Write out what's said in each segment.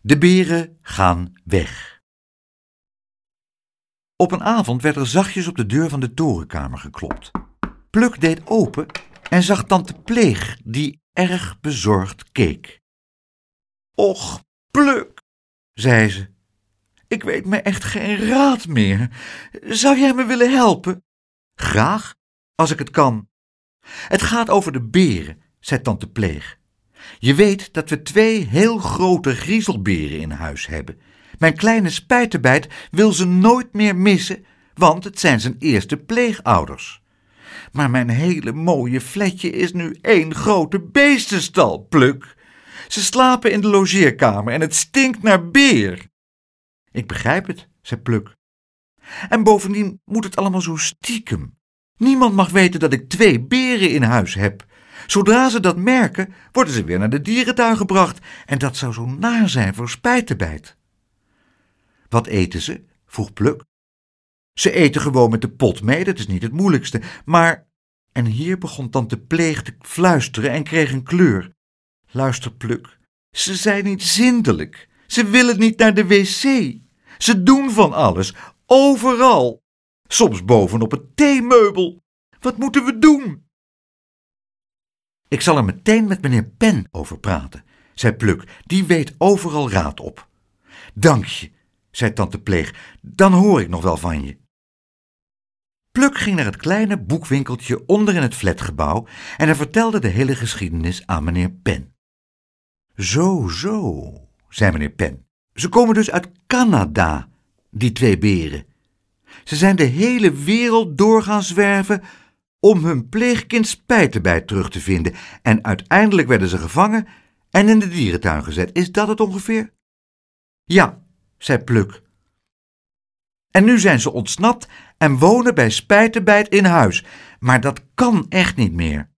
De beren gaan weg. Op een avond werd er zachtjes op de deur van de torenkamer geklopt. Pluk deed open en zag tante Pleeg, die erg bezorgd keek. Och, Pluk, zei ze, ik weet me echt geen raad meer. Zou jij me willen helpen? Graag, als ik het kan. Het gaat over de beren, zei tante Pleeg. Je weet dat we 2 heel grote griezelberen in huis hebben. Mijn kleine Spijterbijt wil ze nooit meer missen, want het zijn zijn eerste pleegouders. Maar mijn hele mooie flatje is nu 1 grote beestenstal, Pluk. Ze slapen in de logeerkamer en het stinkt naar beer. Ik begrijp het, zei Pluk. En bovendien moet het allemaal zo stiekem. Niemand mag weten dat ik 2 beren in huis heb. Zodra ze dat merken, worden ze weer naar de dierentuin gebracht en dat zou zo naar zijn voor Spijterbijt. Wat eten ze? Vroeg Pluk. Ze eten gewoon met de pot mee, dat is niet het moeilijkste, maar... En hier begon tante Pleeg te fluisteren en kreeg een kleur. Luister, Pluk, ze zijn niet zindelijk. Ze willen niet naar de wc. Ze doen van alles, overal. Soms bovenop het theemeubel. Wat moeten we doen? Ik zal er meteen met meneer Pen over praten, zei Pluk, die weet overal raad op. Dank je, zei tante Pleeg, dan hoor ik nog wel van je. Pluk ging naar het kleine boekwinkeltje onder in het flatgebouw en hij vertelde de hele geschiedenis aan meneer Pen. Zo, zei meneer Pen. Ze komen dus uit Canada, die 2 beren. Ze zijn de hele wereld door gaan zwerven om hun pleegkind Spijterbijt terug te vinden en uiteindelijk werden ze gevangen en in de dierentuin gezet. Is dat het ongeveer? Ja, zei Pluk. En nu zijn ze ontsnapt en wonen bij Spijterbijt in huis, maar dat kan echt niet meer.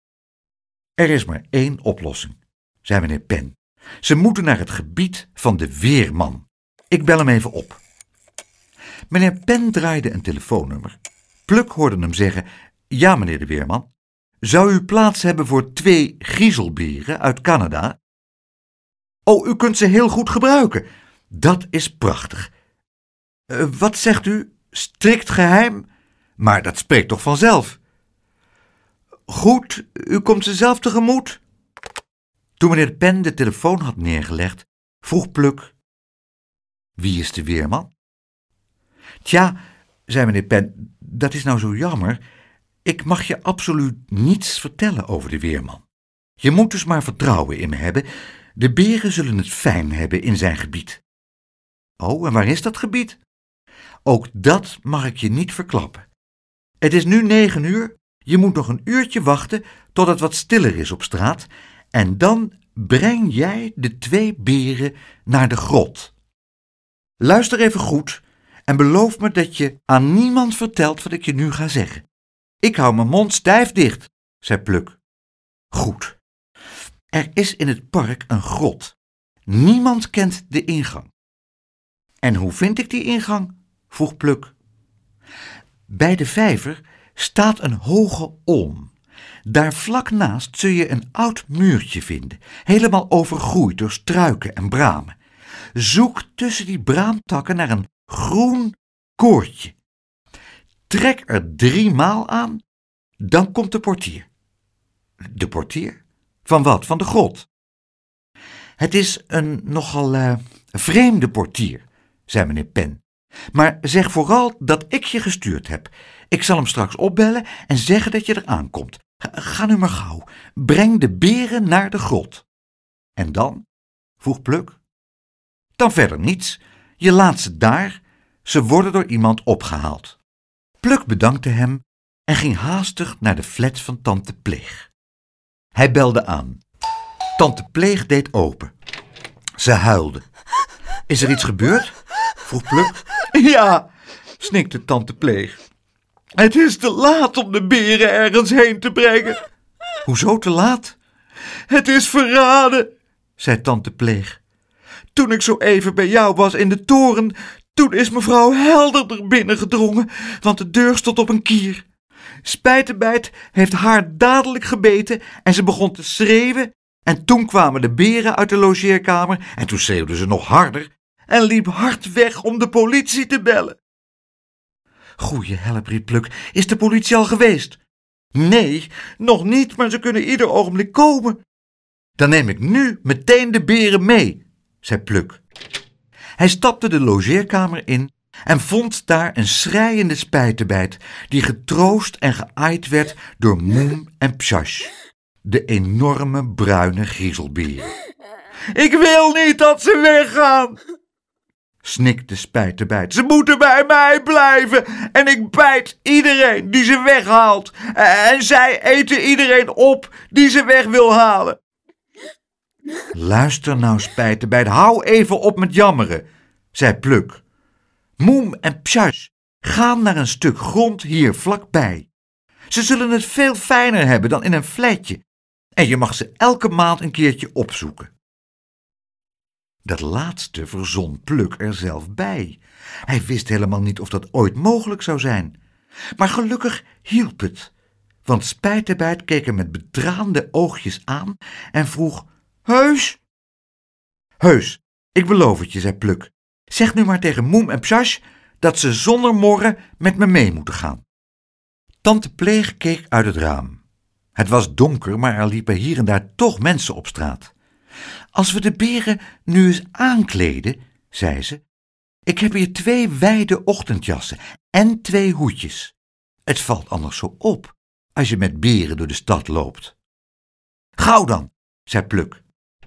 Er is maar 1 oplossing, zei meneer Pen. Ze moeten naar het gebied van de weerman. Ik bel hem even op. Meneer Pen draaide een telefoonnummer. Pluk hoorde hem zeggen, ja meneer de weerman, zou u plaats hebben voor 2 griezelberen uit Canada? Oh, u kunt ze heel goed gebruiken. Dat is prachtig. Wat zegt u? Strikt geheim? Maar dat spreekt toch vanzelf? Goed, u komt ze zelf tegemoet? Toen meneer Pen de telefoon had neergelegd, vroeg Pluk, wie is de weerman? Tja, zei meneer Pen, dat is nou zo jammer. Ik mag je absoluut niets vertellen over de weerman. Je moet dus maar vertrouwen in me hebben. De beren zullen het fijn hebben in zijn gebied. Oh, en waar is dat gebied? Ook dat mag ik je niet verklappen. Het is nu 9 uur. Je moet nog een uurtje wachten tot het wat stiller is op straat. En dan breng jij de 2 beren naar de grot. Luister even goed en beloof me dat je aan niemand vertelt wat ik je nu ga zeggen. Ik hou mijn mond stijf dicht, zei Pluk. Goed. Er is in het park een grot. Niemand kent de ingang. En hoe vind ik die ingang? Vroeg Pluk. Bij de vijver staat een hoge olm. Daar vlak naast zul je een oud muurtje vinden, helemaal overgroeid door struiken en bramen. Zoek tussen die braamtakken naar een groen koordje. Trek er 3 maal aan, dan komt de portier. De portier? Van wat? Van de grot? Het is een nogal vreemde portier, zei meneer Pen. Maar zeg vooral dat ik je gestuurd heb. Ik zal hem straks opbellen en zeggen dat je er aankomt. Ga nu maar gauw. Breng de beren naar de grot. En dan? Vroeg Pluk. Dan verder niets. Je laat ze daar. Ze worden door iemand opgehaald. Pluk bedankte hem en ging haastig naar de flat van tante Pleeg. Hij belde aan. Tante Pleeg deed open. Ze huilde. Is er iets gebeurd? Vroeg Pluk. Ja, snikte tante Pleeg. Het is te laat om de beren ergens heen te brengen. Hoezo te laat? Het is verraden, zei tante Pleeg. Toen ik zo even bij jou was in de toren, toen is mevrouw Helder er binnen gedrongen, want de deur stond op een kier. Spijterbijt heeft haar dadelijk gebeten en ze begon te schreeuwen En toen kwamen de beren uit de logeerkamer en toen schreeuwden ze nog harder en liep hard weg om de politie te bellen. Goeie help, riep Pluk, is de politie al geweest? Nee, nog niet, maar ze kunnen ieder ogenblik komen. Dan neem ik nu meteen de beren mee, zei Pluk. Hij stapte de logeerkamer in en vond daar een schreiende spijtebijt die getroost en geaaid werd door Moem en Psjas, de enorme bruine griezelberen. Ik wil niet dat ze weggaan, snikte Spijtebijt. Ze moeten bij mij blijven en ik bijt iedereen die ze weghaalt. En zij eten iedereen op die ze weg wil halen. Luister nou, Spijtebijt, hou even op met jammeren, zei Pluk. Moem en Psjas gaan naar een stuk grond hier vlakbij. Ze zullen het veel fijner hebben dan in een flatje. En je mag ze elke maand een keertje opzoeken. Dat laatste verzon Pluk er zelf bij. Hij wist helemaal niet of dat ooit mogelijk zou zijn. Maar gelukkig hielp het, want Spijtebijt keek hem met betraande oogjes aan en vroeg: Heus? Heus, ik beloof het je, zei Pluk. Zeg nu maar tegen Moem en Psjas dat ze zonder morren met me mee moeten gaan. Tante Pleeg keek uit het raam. Het was donker, maar er liepen hier en daar toch mensen op straat. Als we de beren nu eens aankleden, zei ze. Ik heb hier 2 wijde ochtendjassen en 2 hoedjes. Het valt anders zo op als je met beren door de stad loopt. Gauw dan, zei Pluk.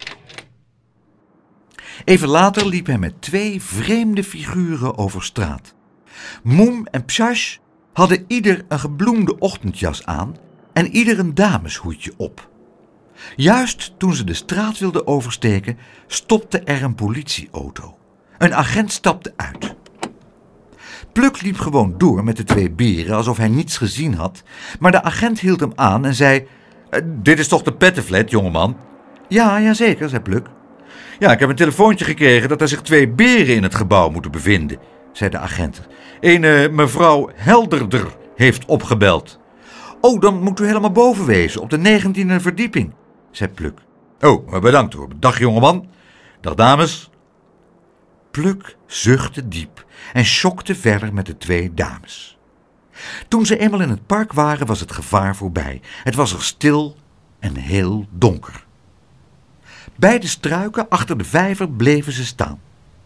Even later liep hij met 2 vreemde figuren over straat. Moem en Psjas hadden ieder een gebloemde ochtendjas aan en ieder een dameshoedje op. Juist toen ze de straat wilden oversteken, stopte er een politieauto. Een agent stapte uit. Pluk liep gewoon door met de 2 beren alsof hij niets gezien had, maar de agent hield hem aan en zei: Dit is toch de pettenflat, jongeman? Ja, zeker, zei Pluk. Ja, ik heb een telefoontje gekregen dat er zich 2 beren in het gebouw moeten bevinden, zei de agent. Een mevrouw Helderder heeft opgebeld. Oh, dan moet u helemaal boven wezen, op de 19e verdieping, zei Pluk. Oh, bedankt hoor. Dag jongeman. Dag dames. Pluk zuchtte diep en sjokte verder met de 2 dames. Toen ze eenmaal in het park waren, was het gevaar voorbij. Het was er stil en heel donker. Bij de struiken achter de vijver bleven ze staan.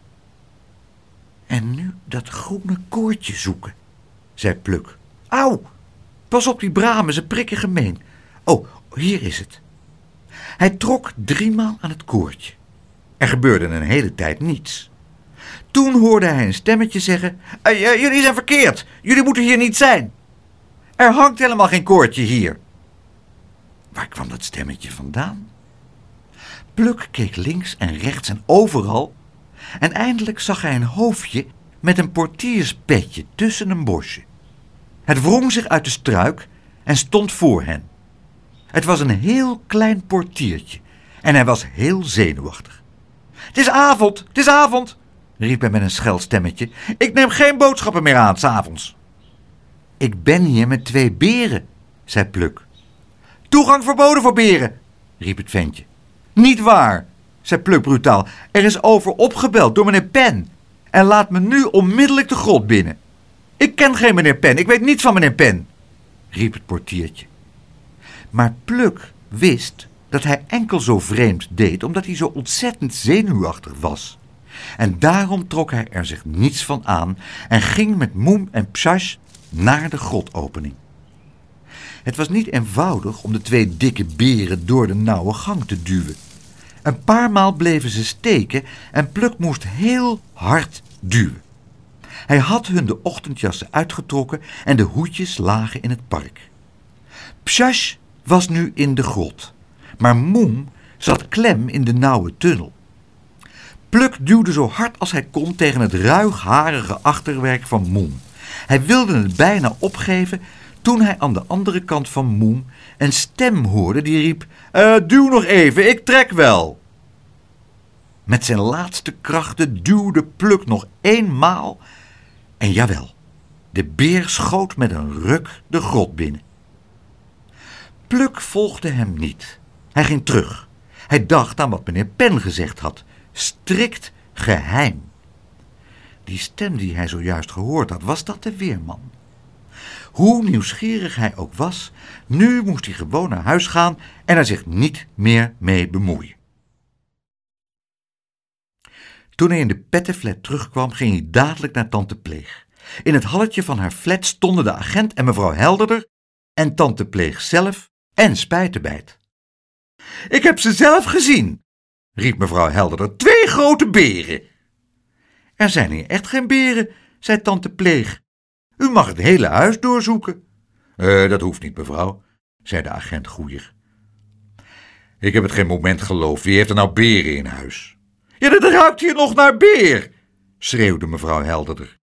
En nu dat groene koordje zoeken, zei Pluk. Auw, pas op die bramen, ze prikken gemeen. Oh, hier is het. Hij trok 3 maal aan het koordje. Er gebeurde een hele tijd niets. Toen hoorde hij een stemmetje zeggen: Jullie zijn verkeerd, jullie moeten hier niet zijn. Er hangt helemaal geen koordje hier. Waar kwam dat stemmetje vandaan? Pluk keek links en rechts en overal en eindelijk zag hij een hoofdje met een portierspetje tussen een bosje. Het wrong zich uit de struik en stond voor hen. Het was een heel klein portiertje en hij was heel zenuwachtig. Het is avond, riep hij met een schel stemmetje. Ik neem geen boodschappen meer aan 's avonds. Ik ben hier met 2 beren, zei Pluk. Toegang verboden voor beren, riep het ventje. Niet waar, zei Pluk brutaal. Er is over opgebeld door meneer Pen en laat me nu onmiddellijk de grot binnen. Ik ken geen meneer Pen, ik weet niets van meneer Pen, riep het portiertje. Maar Pluk wist dat hij enkel zo vreemd deed omdat hij zo ontzettend zenuwachtig was. En daarom trok hij er zich niets van aan en ging met Moem en Psjas naar de grotopening. Het was niet eenvoudig om de 2 dikke beren door de nauwe gang te duwen. Een paar maal bleven ze steken en Pluk moest heel hard duwen. Hij had hun de ochtendjassen uitgetrokken en de hoedjes lagen in het park. Psjas was nu in de grot, maar Moem zat klem in de nauwe tunnel. Pluk duwde zo hard als hij kon tegen het ruigharige achterwerk van Moem. Hij wilde het bijna opgeven toen hij aan de andere kant van Moem een stem hoorde die riep: Duw nog even, ik trek wel. Met zijn laatste krachten duwde Pluk nog 1 maal en jawel, de beer schoot met een ruk de grot binnen. Pluk volgde hem niet. Hij ging terug. Hij dacht aan wat meneer Pen gezegd had. Strikt geheim. Die stem die hij zojuist gehoord had, was dat de weerman? Hoe nieuwsgierig hij ook was, nu moest hij gewoon naar huis gaan en er zich niet meer mee bemoeien. Toen hij in de pettenflat terugkwam, ging hij dadelijk naar tante Pleeg. In het halletje van haar flat stonden de agent en mevrouw Helderder en tante Pleeg zelf en Spijtebijt. Ik heb ze zelf gezien, riep mevrouw Helderder, 2 grote beren. Er zijn hier echt geen beren, zei tante Pleeg. U mag het hele huis doorzoeken. Dat hoeft niet, mevrouw, zei de agent goeier. Ik heb het geen moment geloofd. Wie heeft er nou beren in huis? Ja, dat ruikt hier nog naar beer, schreeuwde mevrouw Helderder.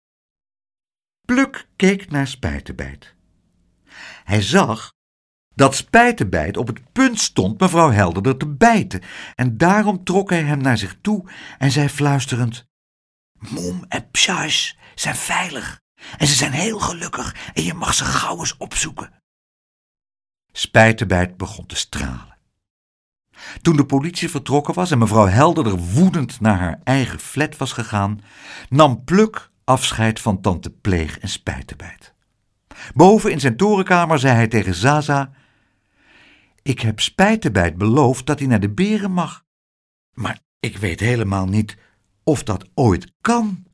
Pluk keek naar Spijtebijt. Hij zag dat Spijtebijt op het punt stond mevrouw Helderder te bijten en daarom trok hij hem naar zich toe en zei fluisterend: Mom en Psjars zijn veilig en ze zijn heel gelukkig en je mag ze gauw eens opzoeken. Spijtebijt begon te stralen. Toen de politie vertrokken was en mevrouw Helderder woedend naar haar eigen flat was gegaan, nam Pluk afscheid van tante Pleeg en Spijtebijt. Boven in zijn torenkamer zei hij tegen Zaza: Ik heb Spijtebijt beloofd dat hij naar de beren mag, maar ik weet helemaal niet of dat ooit kan.